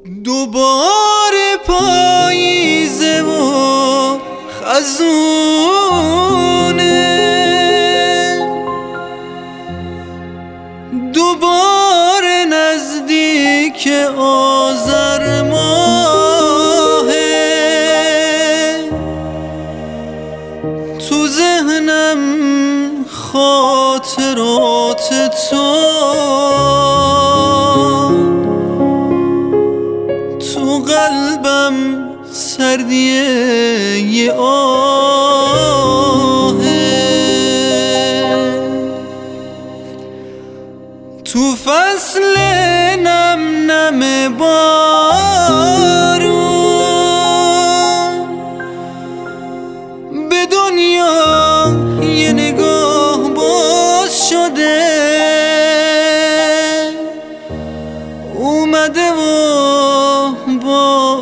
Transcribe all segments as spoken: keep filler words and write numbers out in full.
دوباره پاییزه و خزونه، دوباره نزدیک آذر ماهه. تو ذهنم خاطرات تو، تو قلبم سردیه یه آهه. تو فصل نم نم بارون به دنیا یه نگاه باز شده، اومده و با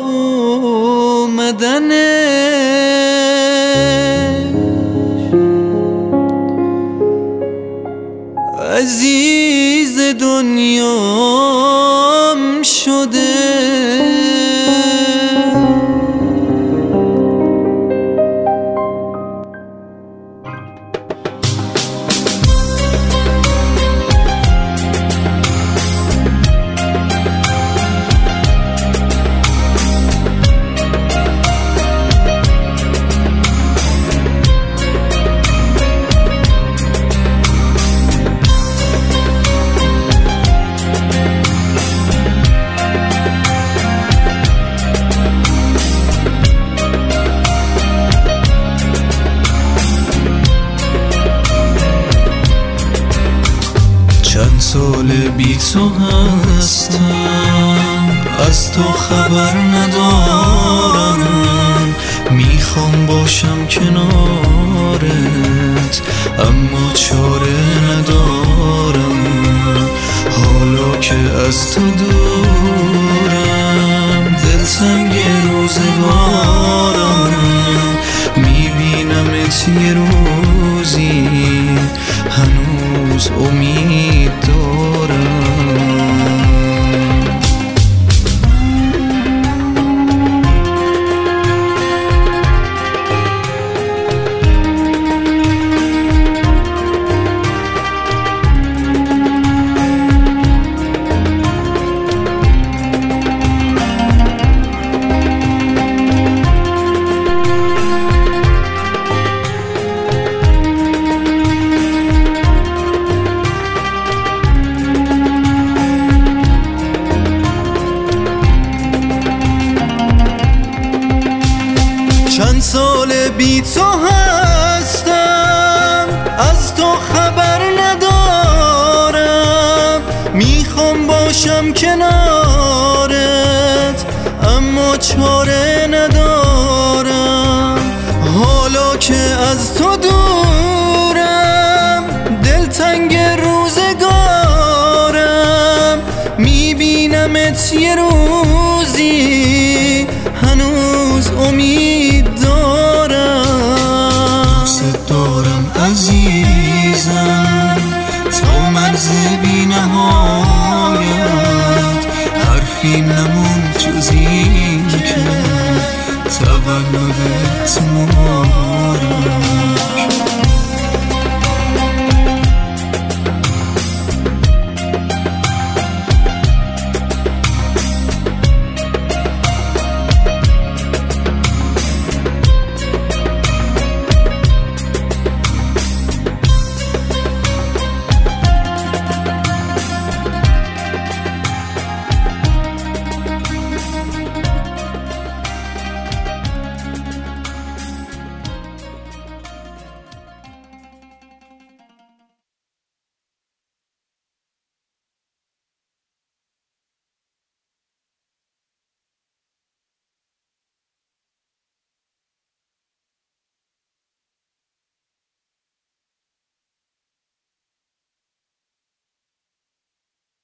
اومدنش عزیز دنیام شده. چند سال بی تو هستم، از تو خبر ندارم. میخوام باشم کنارت اما چاره ندارم. حالا که از تو دورم دلتنگ روزگارم. میبینمت یه روزی هنوز امید دارم. چند سال بی تو هستم، از تو خبر ندارم. میخوام باشم کنارت اما چاره ندارم. حالا که از تو دورم دلتنگ روزگارم. میبینمت یه روزی هنوز امید دارم. دوست دارم عزیزم تا مرز بی نهایت. حرفی نمون جز این که تولدت